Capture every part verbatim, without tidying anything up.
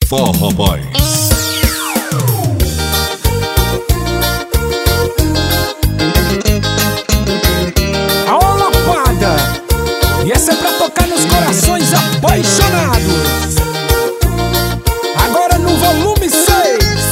Forró Boys. Aô, lapada! E essa é pra tocar nos corações apaixonados. Agora no volume seis.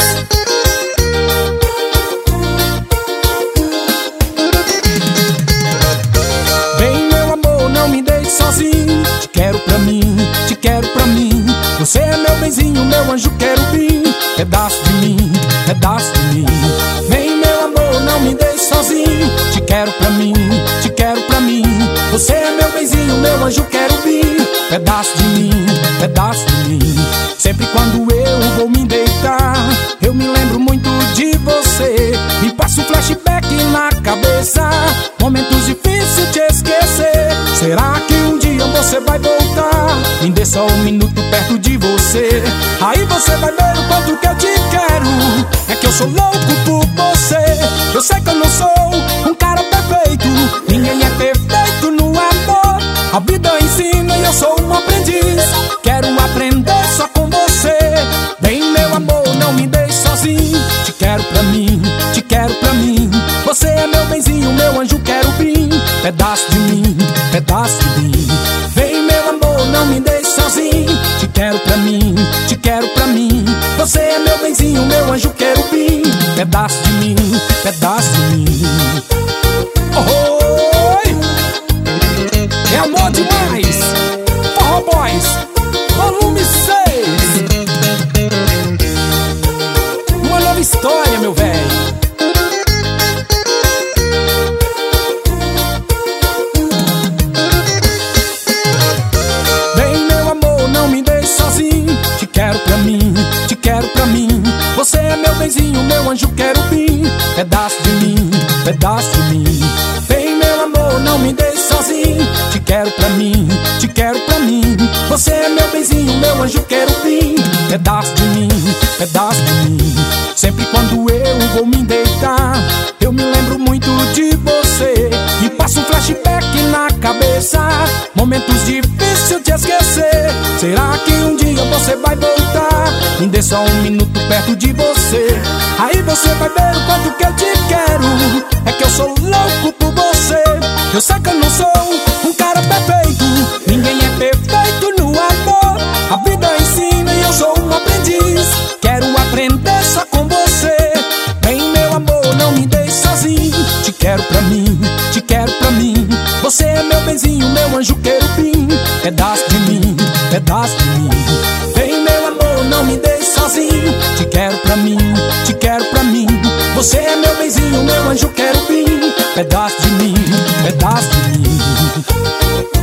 Vem, meu amor, não me deixe sozinho. Te quero pra mim, te quero pra mim. Você é meu benzinho, meu anjo querubim. Pedaço de mim, pedaço de mim. Vem, meu amor, não me deixe sozinho. Te quero pra mim, te quero pra mim. Você é meu benzinho, meu anjo querubim. Pedaço de mim, pedaço de mim. Sempre quando eu vou me deitar, eu me lembro muito de você. Me passa um flashback na cabeça, momentos difíceis de esquecer. Será que um dia você vai voltar? Me dê só um minuto perto de você. Aí você vai ver o quanto que eu te quero. É que eu sou louco por você. Eu sei que eu não sou um cara perfeito. Ninguém é perfeito no amor. A vida ensina e eu sou um aprendiz. Quero aprender só com você. Vem, meu amor, não me deixe sozinho. Te quero pra mim, te quero pra mim. Você é meu benzinho, meu anjo querubim. Pedaço de mim, pedaço de mim. Vem, meu amor, não me deixe sozinho. Te quero pra mim, te quero pra mim. Você é meu benzinho, meu anjo querubim. Pedaço de mim, pedaço de mim. Oi! É amor demais. Forró Boys, volume seis. Uma nova história, meu velho. Vem, meu amor, não me deixe sozinho. Te quero pra mim, te quero pra mim. Você é meu benzinho, meu anjo querubim. Pedaço de mim, pedaço de mim. Vem, meu amor, não me deixe sozinho. Te quero pra mim, te quero pra mim. Você é meu benzinho, meu anjo querubim. Pedaço de mim, pedaço de mim. Sempre quando eu vou me deitar, eu me lembro muito de você. Me passa um flashback na cabeça, momentos difíceis de esquecer. Será que um dia você vai voltar? Me dê só um minuto perto de você. Aí você vai ver o quanto que eu te quero. É que eu sou louco por você. Eu sei que eu não sou um cara perfeito. Ninguém é perfeito no amor. A vida ensina e eu sou um aprendiz. Quero aprender só com você. Vem, meu amor, não me deixe sozinho. Te quero pra mim, te quero pra mim. Você é meu benzinho, meu anjo querubim. Pedaço de mim, pedaço de mim. Vem, meu amor, não me deixe sozinho. Te quero pra mim, te quero pra mim. Você é meu benzinho, meu anjo querubim. Pedaço de mim, pedaço de mim.